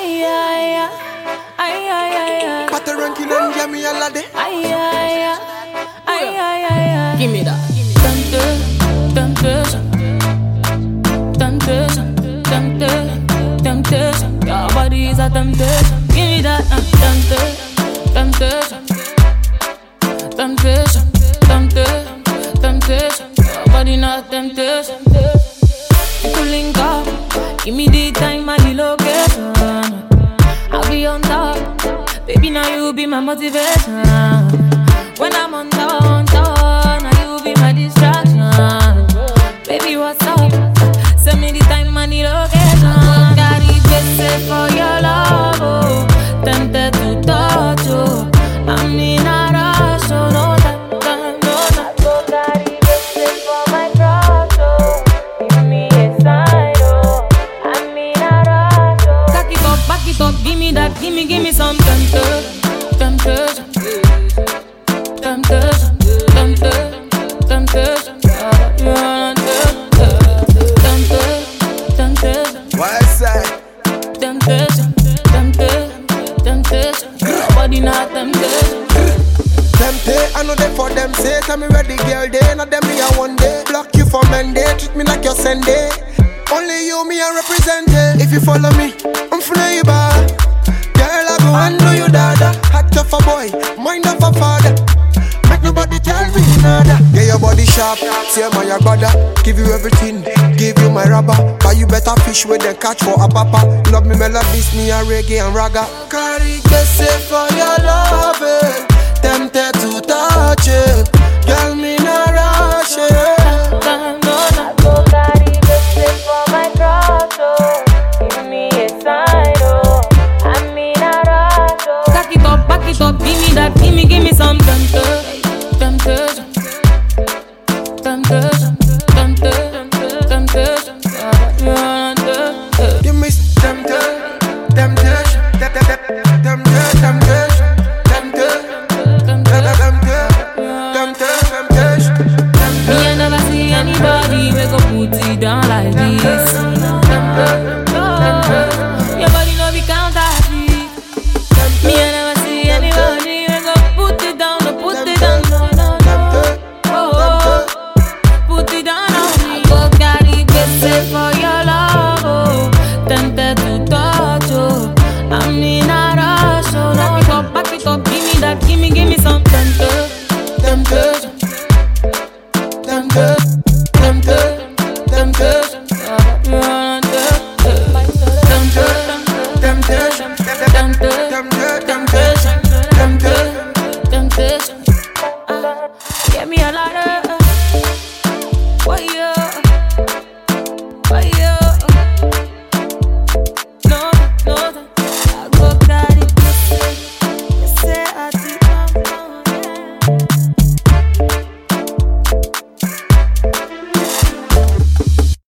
Ay, ay, ay. Ay, ay, ay, ay. Put the ranking and jam me all day. Ay, ay, ay. Ay, ay, ay, ay. Give me that. Temptation, temptation, temptation, temptation. Your body is a temptation. Give me that. Temptation, temptation, temptation, temptation. Your body not temptation. To link up, give me the time and the location. I'll be on top, baby. Now you be my motivation. When I'm on town, now you be my distraction. Baby, what's up? Send me the time and the location. Got it best for your love, oh. Tempted to touch you. I'm in a rush, so no time, no time. Got it best for my crush, oh. Give me a sign, oh. I'm in a rush, oh. Back it up, give me that, give me some temptation. Temptation, temptation, temptation, temptation. Why say? Temptation, temptation, temptation. Nobody not temptation. Temptation, I know them for them say. Tell me where the girl they, not them me a one day. Block you for Monday, treat me like your Sunday. Only you me a represent it. If you follow me, I'm flavor. Girl, I go and do you dada. Act of a boy, mind of a father. Make nobody tell me nada. Get your body sharp, say my your brother. Give you everything, give you my rubber. But you better fish with them catch for a papa. Love me melodies, me a reggae and raga. Carry get safe for your love, tempted to touch it.